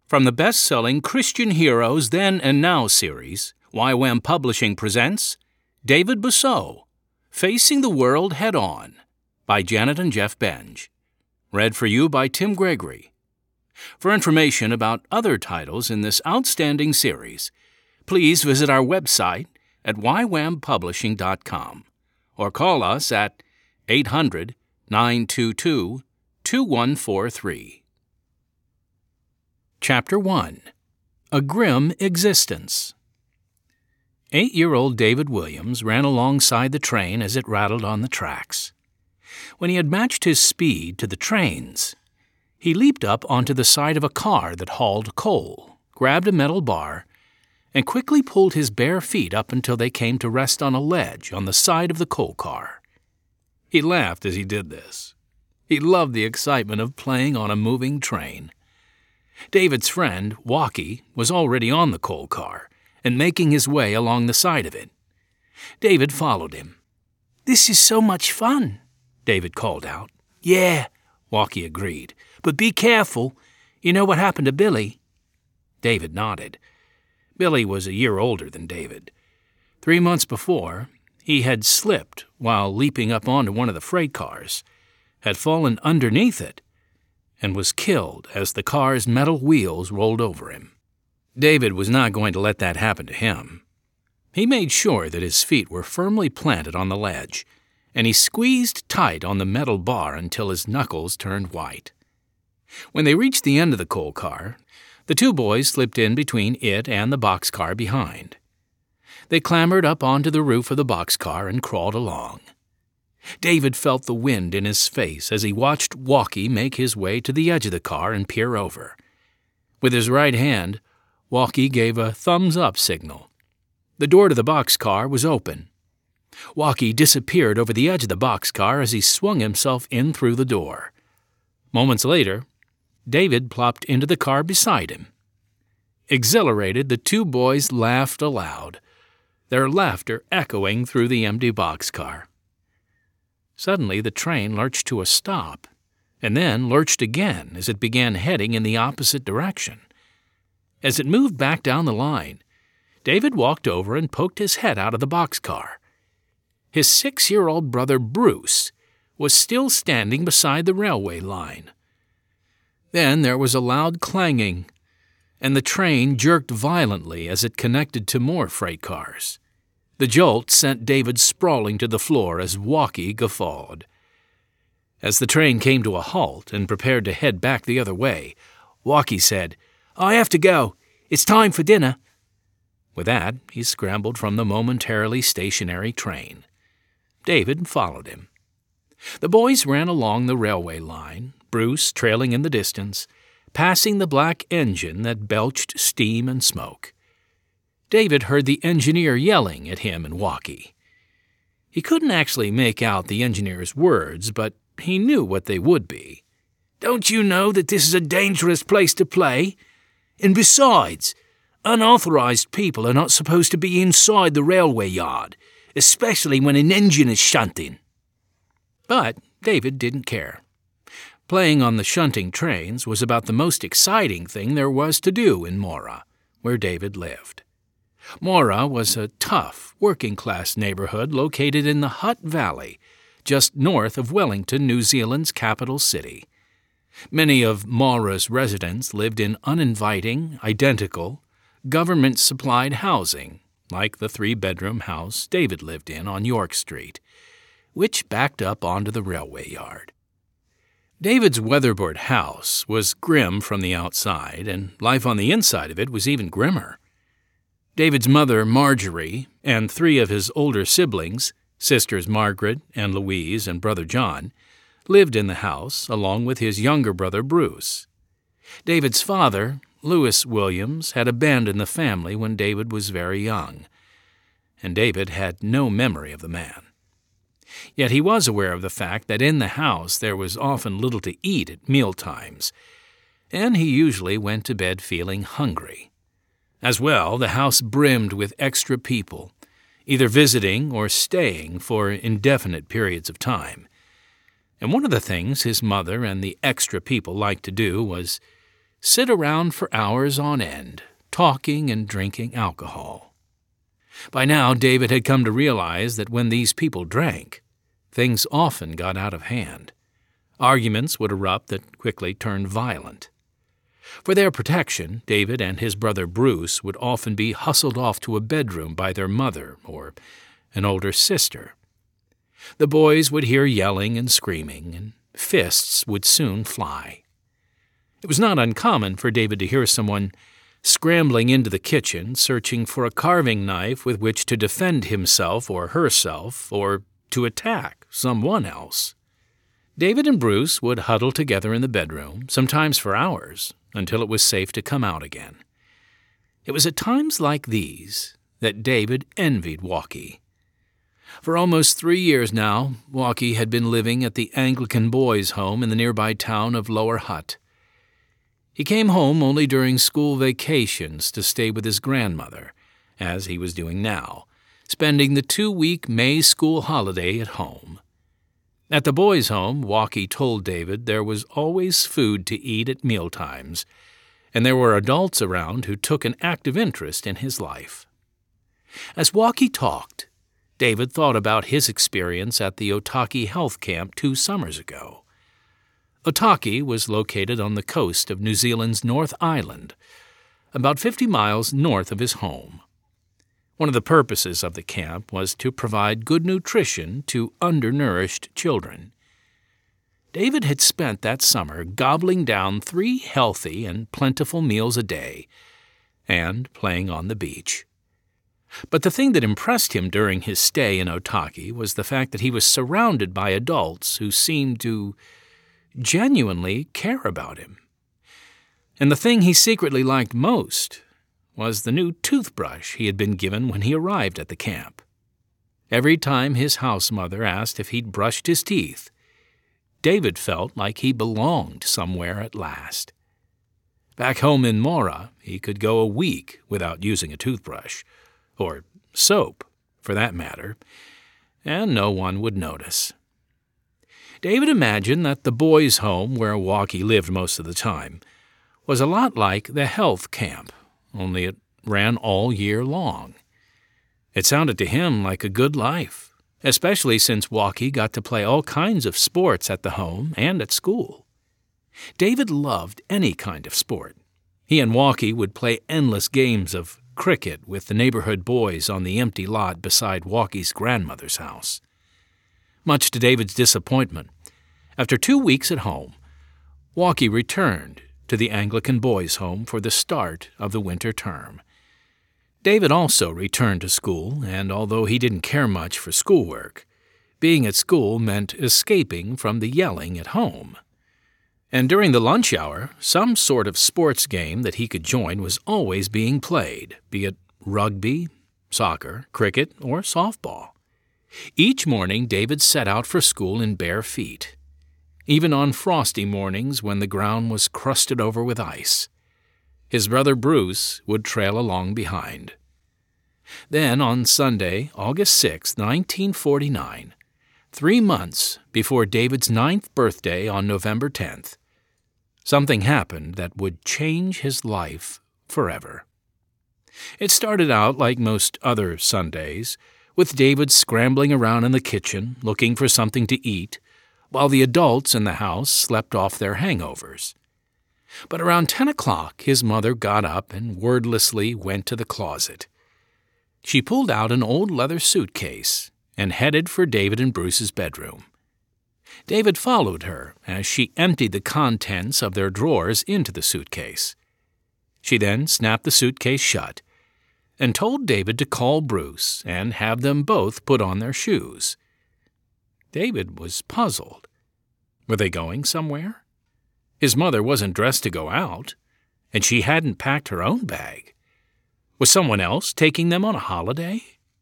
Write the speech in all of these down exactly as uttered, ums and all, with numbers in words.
From the best-selling Christian Heroes Then and Now series, Y WAM Publishing presents David Busseau, Facing the World Head-On, by Janet and Jeff Benge. Read for you by Tim Gregory. For information about other titles in this outstanding series, please visit our website at y wam publishing dot com or call us at eight hundred, nine two two, two one four three. Chapter one. A Grim Existence. Eight-year-old David Williams ran alongside the train as it rattled on the tracks. When he had matched his speed to the train's, he leaped up onto the side of a car that hauled coal, grabbed a metal bar, and quickly pulled his bare feet up until they came to rest on a ledge on the side of the coal car. He laughed as he did this. He loved the excitement of playing on a moving train. David's friend, Walkie, was already on the coal car and making his way along the side of it. David followed him. "This is so much fun," David called out. "Yeah," Walkie agreed, "but be careful. You know what happened to Billy?" David nodded. Billy was a year older than David. Three months before, he had slipped while leaping up onto one of the freight cars, had fallen underneath it, and was killed as the car's metal wheels rolled over him. David was not going to let that happen to him. He made sure that his feet were firmly planted on the ledge, and he squeezed tight on the metal bar until his knuckles turned white. When they reached the end of the coal car, the two boys slipped in between it and the boxcar behind. They clambered up onto the roof of the boxcar and crawled along. David felt the wind in his face as he watched Walkie make his way to the edge of the car and peer over. With his right hand, Walkie gave a thumbs-up signal. The door to the boxcar was open. Walkie disappeared over the edge of the boxcar as he swung himself in through the door. Moments later, David plopped into the car beside him. Exhilarated, the two boys laughed aloud, their laughter echoing through the empty boxcar. Suddenly, the train lurched to a stop, and then lurched again as it began heading in the opposite direction. As it moved back down the line, David walked over and poked his head out of the boxcar. His six-year-old brother Bruce was still standing beside the railway line. Then there was a loud clanging, and the train jerked violently as it connected to more freight cars. The jolt sent David sprawling to the floor as Walkie guffawed. As the train came to a halt and prepared to head back the other way, Walkie said, "I have to go. It's time for dinner." With that, he scrambled from the momentarily stationary train. David followed him. The boys ran along the railway line, Bruce trailing in the distance, passing the black engine that belched steam and smoke. David heard the engineer yelling at him and Walkie. He couldn't actually make out the engineer's words, but he knew what they would be. "Don't you know that this is a dangerous place to play? And besides, unauthorized people are not supposed to be inside the railway yard, especially when an engine is shunting." But David didn't care. Playing on the shunting trains was about the most exciting thing there was to do in Moora, where David lived. Moora was a tough, working-class neighborhood located in the Hutt Valley, just north of Wellington, New Zealand's capital city. Many of Moora's residents lived in uninviting, identical, government-supplied housing, like the three-bedroom house David lived in on York Street, which backed up onto the railway yard. David's weatherboard house was grim from the outside, and life on the inside of it was even grimmer. David's mother, Marjorie, and three of his older siblings, sisters Margaret and Louise and brother John, lived in the house along with his younger brother Bruce. David's father, Lewis Williams, had abandoned the family when David was very young, and David had no memory of the man. Yet he was aware of the fact that in the house there was often little to eat at mealtimes, and he usually went to bed feeling hungry. As well, the house brimmed with extra people, either visiting or staying for indefinite periods of time. And one of the things his mother and the extra people liked to do was sit around for hours on end, talking and drinking alcohol. By now, David had come to realize that when these people drank, things often got out of hand. Arguments would erupt that quickly turned violent. For their protection, David and his brother Bruce would often be hustled off to a bedroom by their mother or an older sister. The boys would hear yelling and screaming, and fists would soon fly. It was not uncommon for David to hear someone scrambling into the kitchen, searching for a carving knife with which to defend himself or herself, or to attack someone else. David and Bruce would huddle together in the bedroom, sometimes for hours, until it was safe to come out again. It was at times like these that David envied Walkie. For almost three years now, Walkie had been living at the Anglican boys' home in the nearby town of Lower Hutt. He came home only during school vacations to stay with his grandmother, as he was doing now, spending the two-week May school holiday at home. At the boys' home, Walkie told David there was always food to eat at mealtimes, and there were adults around who took an active interest in his life. As Walkie talked, David thought about his experience at the Otaki Health Camp two summers ago. Otaki was located on the coast of New Zealand's North Island, about fifty miles north of his home. One of the purposes of the camp was to provide good nutrition to undernourished children. David had spent that summer gobbling down three healthy and plentiful meals a day and playing on the beach. But the thing that impressed him during his stay in Otaki was the fact that he was surrounded by adults who seemed to genuinely care about him. And the thing he secretly liked most was the new toothbrush he had been given when he arrived at the camp. Every time his house mother asked if he'd brushed his teeth, David felt like he belonged somewhere at last. Back home in Mora, he could go a week without using a toothbrush, or soap, for that matter, and no one would notice. David imagined that the boys' home, where Walkie lived most of the time, was a lot like the health camp, only it ran all year long. It sounded to him like a good life, especially since Walkie got to play all kinds of sports at the home and at school. David loved any kind of sport. He and Walkie would play endless games of cricket with the neighborhood boys on the empty lot beside Walkie's grandmother's house. Much to David's disappointment, after two weeks at home, Walkie returned to the Anglican boys' home for the start of the winter term. David also returned to school, and although he didn't care much for schoolwork, being at school meant escaping from the yelling at home. And during the lunch hour, some sort of sports game that he could join was always being played, be it rugby, soccer, cricket, or softball. Each morning, David set out for school in bare feet, even on frosty mornings when the ground was crusted over with ice. His brother Bruce would trail along behind. Then, on Sunday, August sixth, nineteen forty-nine, three months before David's ninth birthday on November tenth, something happened that would change his life forever. It started out like most other Sundays, with David scrambling around in the kitchen looking for something to eat, while the adults in the house slept off their hangovers. But around ten o'clock, his mother got up and wordlessly went to the closet. She pulled out an old leather suitcase and headed for David and Bruce's bedroom. David followed her as she emptied the contents of their drawers into the suitcase. She then snapped the suitcase shut and told David to call Bruce and have them both put on their shoes. David was puzzled. Were they going somewhere? His mother wasn't dressed to go out, and she hadn't packed her own bag. Was someone else taking them on a holiday?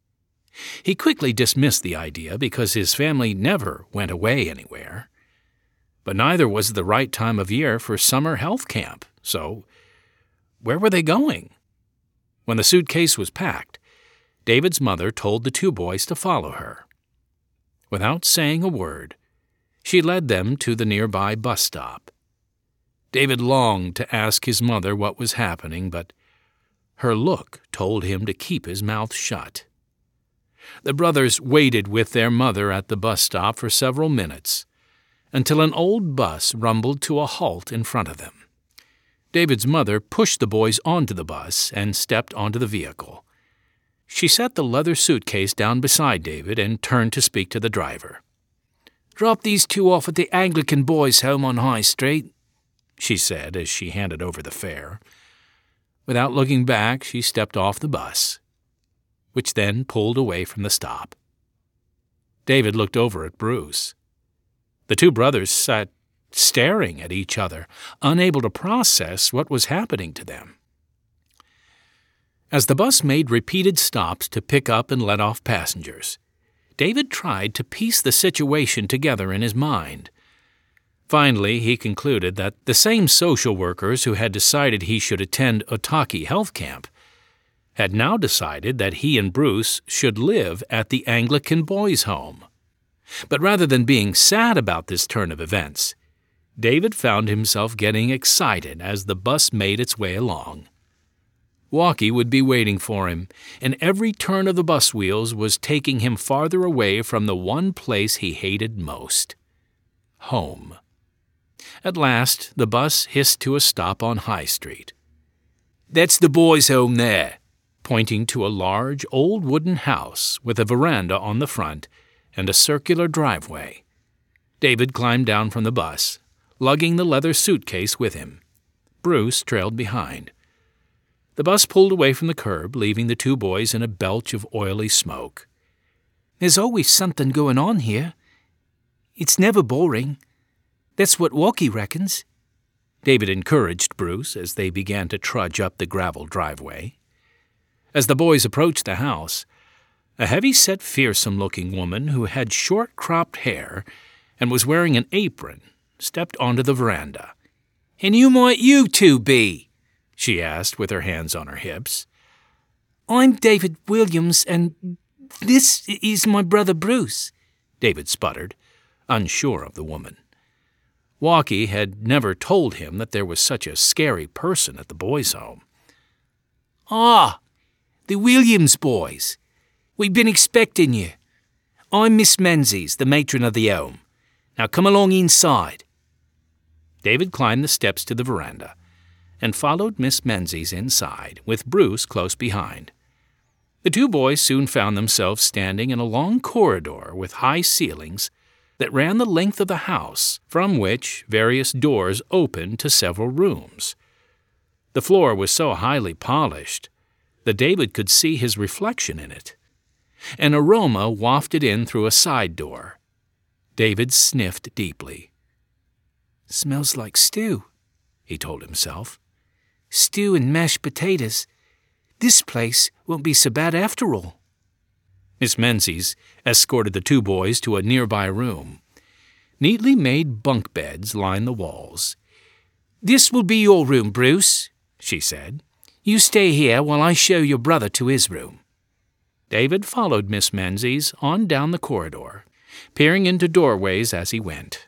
He quickly dismissed the idea because his family never went away anywhere. But neither was the right time of year for summer health camp, so where were they going? When the suitcase was packed, David's mother told the two boys to follow her. Without saying a word, she led them to the nearby bus stop. David longed to ask his mother what was happening, but her look told him to keep his mouth shut. The brothers waited with their mother at the bus stop for several minutes, until an old bus rumbled to a halt in front of them. David's mother pushed the boys onto the bus and stepped onto the vehicle. She set the leather suitcase down beside David and turned to speak to the driver. "Drop these two off at the Anglican Boys' Home on High Street," she said as she handed over the fare. Without looking back, she stepped off the bus, which then pulled away from the stop. David looked over at Bruce. The two brothers sat staring at each other, unable to process what was happening to them. As the bus made repeated stops to pick up and let off passengers, David tried to piece the situation together in his mind. Finally, he concluded that the same social workers who had decided he should attend Otaki Health Camp had now decided that he and Bruce should live at the Anglican Boys' Home. But rather than being sad about this turn of events, David found himself getting excited as the bus made its way along. Walkie would be waiting for him, and every turn of the bus wheels was taking him farther away from the one place he hated most: home. At last, the bus hissed to a stop on High Street. "That's the boys' home there," pointing to a large, old wooden house with a veranda on the front and a circular driveway. David climbed down from the bus, lugging the leather suitcase with him. Bruce trailed behind. The bus pulled away from the curb, leaving the two boys in a belch of oily smoke. "There's always something going on here. It's never boring. That's what Walkie reckons," David encouraged Bruce as they began to trudge up the gravel driveway. As the boys approached the house, a heavy-set, fearsome-looking woman who had short-cropped hair and was wearing an apron stepped onto the veranda. "And who might you two be?" she asked with her hands on her hips. "I'm David Williams, and this is my brother Bruce," David sputtered, unsure of the woman. Walkie had never told him that there was such a scary person at the boys' home. "Ah, the Williams boys. We've been expecting you. I'm Miss Menzies, the matron of the home. Now come along inside." David climbed the steps to the veranda and followed Miss Menzies inside, with Bruce close behind. The two boys soon found themselves standing in a long corridor with high ceilings that ran the length of the house, from which various doors opened to several rooms. The floor was so highly polished that David could see his reflection in it. An aroma wafted in through a side door. David sniffed deeply. "Smells like stew," he told himself. "Stew and mashed potatoes. This place won't be so bad after all." Miss Menzies escorted the two boys to a nearby room. Neatly made bunk beds lined the walls. "This will be your room, Bruce," she said. "You stay here while I show your brother to his room." David followed Miss Menzies on down the corridor, peering into doorways as he went.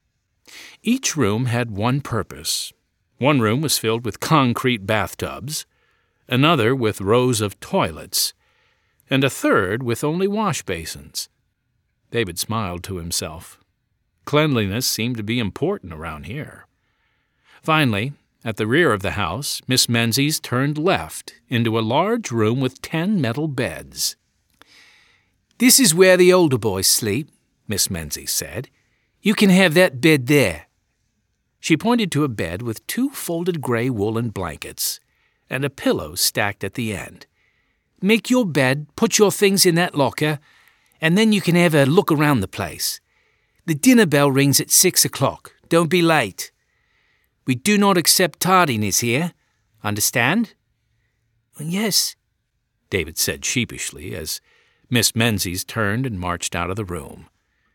Each room had one purpose. One room was filled with concrete bathtubs, another with rows of toilets, and a third with only wash basins. David smiled to himself. Cleanliness seemed to be important around here. Finally, at the rear of the house, Miss Menzies turned left into a large room with ten metal beds. "This is where the older boys sleep," Miss Menzies said. "You can have that bed there." She pointed to a bed with two folded gray woolen blankets and a pillow stacked at the end. "Make your bed, put your things in that locker, and then you can have a look around the place. The dinner bell rings at six o'clock. Don't be late. We do not accept tardiness here. Understand?" "Yes," David said sheepishly as Miss Menzies turned and marched out of the room.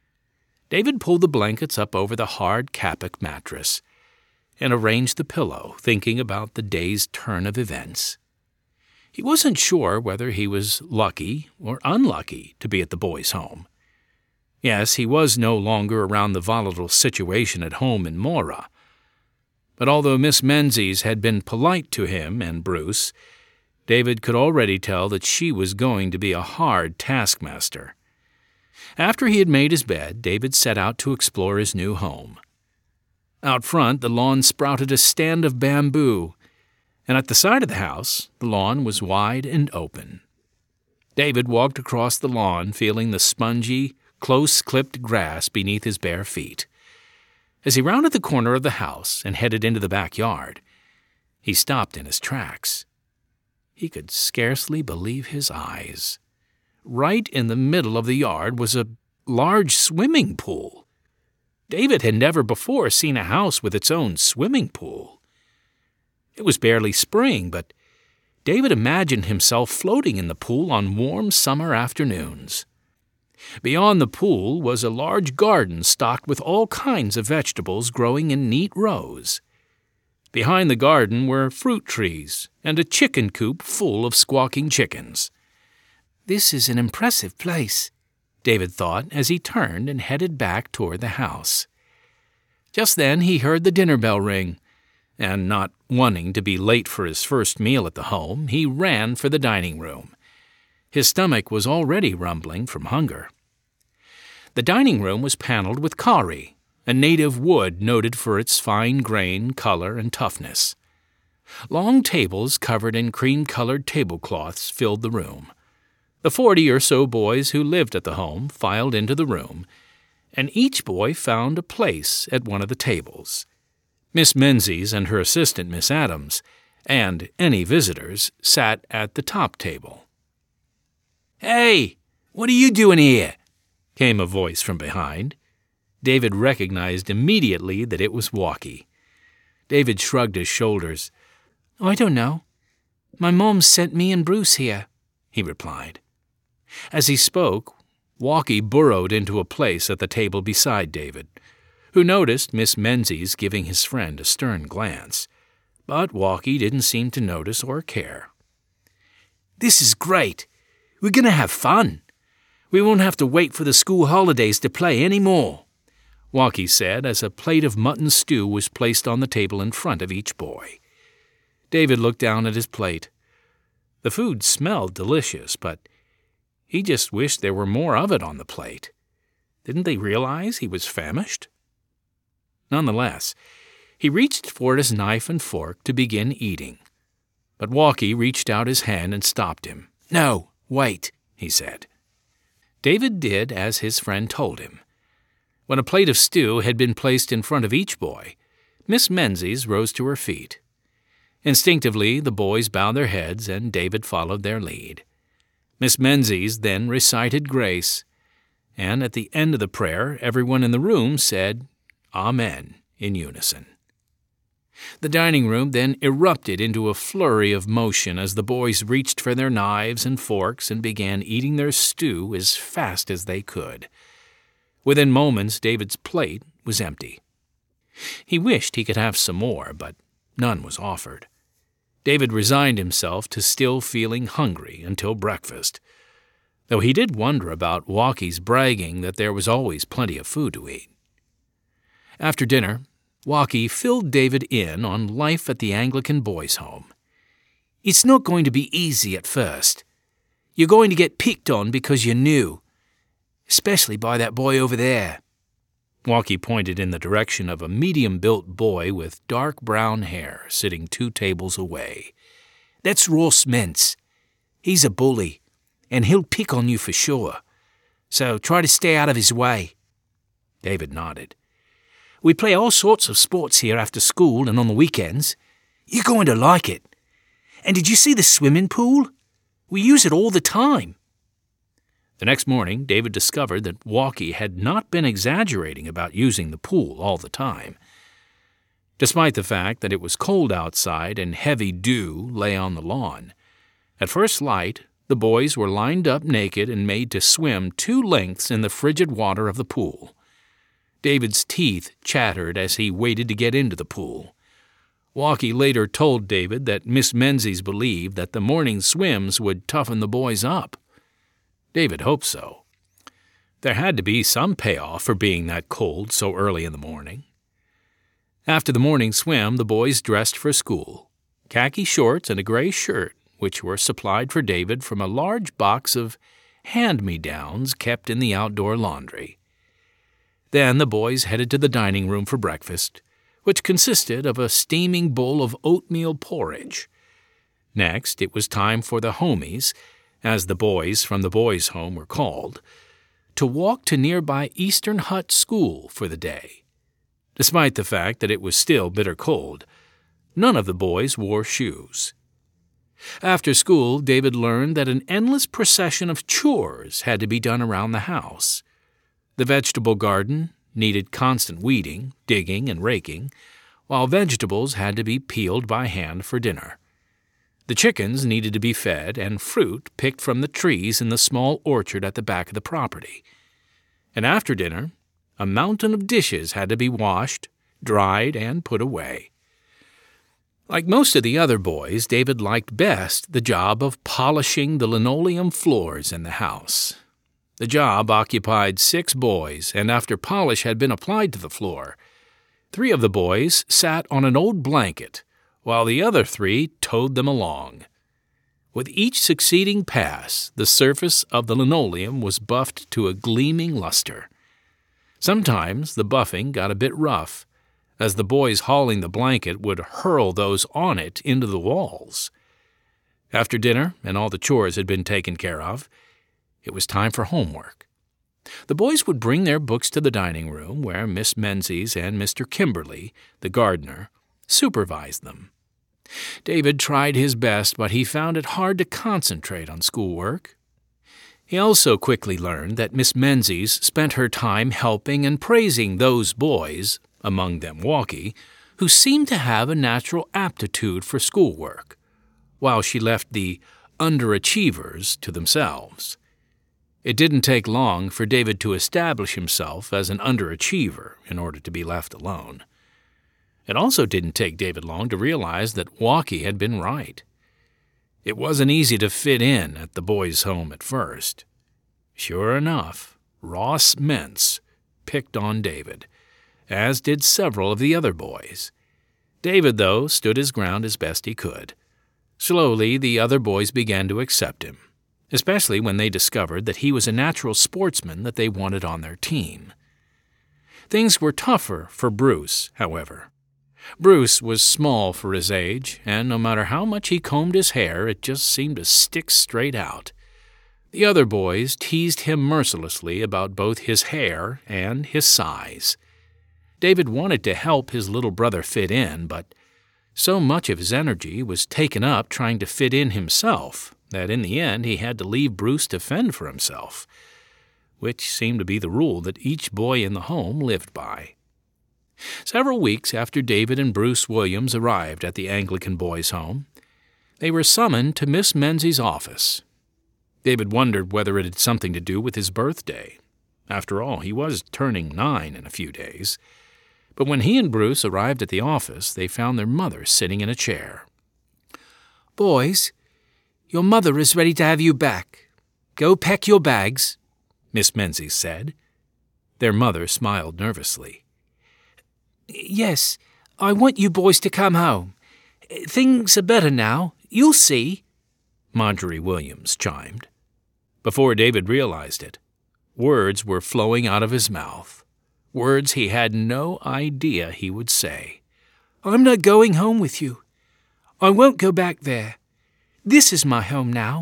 David pulled the blankets up over the hard Kappak mattress and arranged the pillow, thinking about the day's turn of events. He wasn't sure whether he was lucky or unlucky to be at the boys' home. Yes, he was no longer around the volatile situation at home in Mora, But although Miss Menzies had been polite to him and Bruce, David could already tell that she was going to be a hard taskmaster. After he had made his bed, David set out to explore his new home. Out front, the lawn sprouted a stand of bamboo, and at the side of the house, the lawn was wide and open. David walked across the lawn, feeling the spongy, close-clipped grass beneath his bare feet. As he rounded the corner of the house and headed into the backyard, he stopped in his tracks. He could scarcely believe his eyes. Right in the middle of the yard was a large swimming pool. David had never before seen a house with its own swimming pool. It was barely spring, but David imagined himself floating in the pool on warm summer afternoons. Beyond the pool was a large garden stocked with all kinds of vegetables growing in neat rows. Behind the garden were fruit trees and a chicken coop full of squawking chickens. "This is an impressive place," David thought as he turned and headed back toward the house. Just then he heard the dinner bell ring, and not wanting to be late for his first meal at the home, he ran for the dining room. His stomach was already rumbling from hunger. The dining room was paneled with kauri, a native wood noted for its fine grain, color, and toughness. Long tables covered in cream-colored tablecloths filled the room. The forty or so boys who lived at the home filed into the room, and each boy found a place at one of the tables. Miss Menzies and her assistant, Miss Adams, and any visitors sat at the top table. "Hey, what are you doing here?" came a voice from behind. David recognized immediately that it was Walkie. David shrugged his shoulders. "Oh, I don't know. My mom sent me and Bruce here," he replied. As he spoke, Walkie burrowed into a place at the table beside David, who noticed Miss Menzies giving his friend a stern glance. But Walkie didn't seem to notice or care. "This is great. We're going to have fun. We won't have to wait for the school holidays to play any more," Walkie said as a plate of mutton stew was placed on the table in front of each boy. David looked down at his plate. The food smelled delicious, but he just wished there were more of it on the plate. Didn't they realize he was famished? Nonetheless, he reached for his knife and fork to begin eating. But Walkie reached out his hand and stopped him. "No, wait," he said. David did as his friend told him. When a plate of stew had been placed in front of each boy, Miss Menzies rose to her feet. Instinctively, the boys bowed their heads, and David followed their lead. Miss Menzies then recited grace, and at the end of the prayer, everyone in the room said, "Amen," in unison. The dining room then erupted into a flurry of motion as the boys reached for their knives and forks and began eating their stew as fast as they could. Within moments, David's plate was empty. He wished he could have some more, but none was offered. David resigned himself to still feeling hungry until breakfast, though he did wonder about Walkie's bragging that there was always plenty of food to eat. After dinner, Walkie filled David in on life at the Anglican boys' home. "It's not going to be easy at first. You're going to get picked on because you're new, especially by that boy over there." Walkie pointed in the direction of a medium-built boy with dark brown hair sitting two tables away. "That's Ross Mintz. He's a bully, and he'll pick on you for sure. So try to stay out of his way." David nodded. "We play all sorts of sports here after school and on the weekends. You're going to like it. And did you see the swimming pool? We use it all the time." The next morning, David discovered that Walkie had not been exaggerating about using the pool all the time. Despite the fact that it was cold outside and heavy dew lay on the lawn, at first light, the boys were lined up naked and made to swim two lengths in the frigid water of the pool. David's teeth chattered as he waited to get into the pool. Walkie later told David that Miss Menzies believed that the morning swims would toughen the boys up. David hoped so. There had to be some payoff for being that cold so early in the morning. After the morning swim, the boys dressed for school. Khaki shorts and a gray shirt, which were supplied for David from a large box of hand-me-downs kept in the outdoor laundry. Then the boys headed to the dining room for breakfast, which consisted of a steaming bowl of oatmeal porridge. Next, it was time for the homies, as the boys from the boys' home were called, to walk to nearby Eastern Hut School for the day. Despite the fact that it was still bitter cold, none of the boys wore shoes. After school, David learned that an endless procession of chores had to be done around the house. The vegetable garden needed constant weeding, digging, and raking, while vegetables had to be peeled by hand for dinner. The chickens needed to be fed and fruit picked from the trees in the small orchard at the back of the property. And after dinner, a mountain of dishes had to be washed, dried, and put away. Like most of the other boys, David liked best the job of polishing the linoleum floors in the house. The job occupied six boys, and after polish had been applied to the floor, three of the boys sat on an old blanket, while the other three towed them along. With each succeeding pass, the surface of the linoleum was buffed to a gleaming luster. Sometimes the buffing got a bit rough, as the boys hauling the blanket would hurl those on it into the walls. After dinner and all the chores had been taken care of, it was time for homework. The boys would bring their books to the dining room, where Miss Menzies and Mister Kimberly, the gardener, supervised them. David tried his best, but he found it hard to concentrate on schoolwork. He also quickly learned that Miss Menzies spent her time helping and praising those boys, among them Walkie, who seemed to have a natural aptitude for schoolwork, while she left the underachievers to themselves. It didn't take long for David to establish himself as an underachiever in order to be left alone. It also didn't take David long to realize that Walkie had been right. It wasn't easy to fit in at the boys' home at first. Sure enough, Ross Mentz picked on David, as did several of the other boys. David, though, stood his ground as best he could. Slowly, the other boys began to accept him, especially when they discovered that he was a natural sportsman that they wanted on their team. Things were tougher for Bruce, however. Bruce was small for his age, and no matter how much he combed his hair, it just seemed to stick straight out. The other boys teased him mercilessly about both his hair and his size. David wanted to help his little brother fit in, but so much of his energy was taken up trying to fit in himself that in the end he had to leave Bruce to fend for himself, which seemed to be the rule that each boy in the home lived by. Several weeks after David and Bruce Williams arrived at the Anglican boys' home, they were summoned to Miss Menzies' office. David wondered whether it had something to do with his birthday. After all, he was turning nine in a few days. But when he and Bruce arrived at the office, they found their mother sitting in a chair. "Boys, your mother is ready to have you back. Go pack your bags," Miss Menzies said. Their mother smiled nervously. "Yes, I want you boys to come home. Things are better now. You'll see," Marjorie Williams chimed. Before David realized it, words were flowing out of his mouth, words he had no idea he would say. "I'm not going home with you. I won't go back there. This is my home now."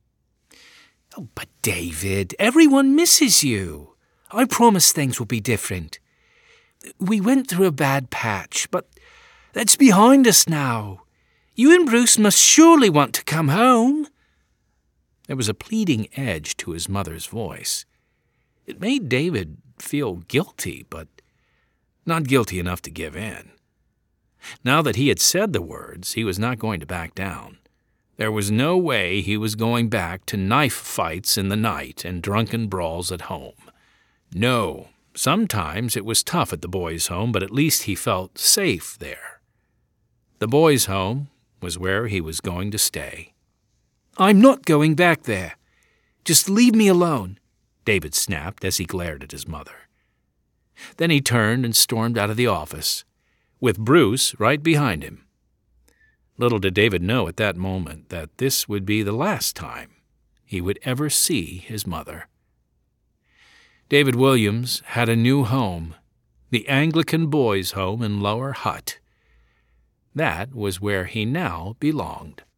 "Oh, but David, everyone misses you. I promise things will be different. We went through a bad patch, but that's behind us now. You and Bruce must surely want to come home." There was a pleading edge to his mother's voice. It made David feel guilty, but not guilty enough to give in. Now that he had said the words, he was not going to back down. There was no way he was going back to knife fights in the night and drunken brawls at home. No. Sometimes it was tough at the boys' home, but at least he felt safe there. The boys' home was where he was going to stay. "I'm not going back there. Just leave me alone," David snapped as he glared at his mother. Then he turned and stormed out of the office, with Bruce right behind him. Little did David know at that moment that this would be the last time he would ever see his mother. David Williams had a new home, the Anglican Boys' Home in Lower Hutt. That was where he now belonged.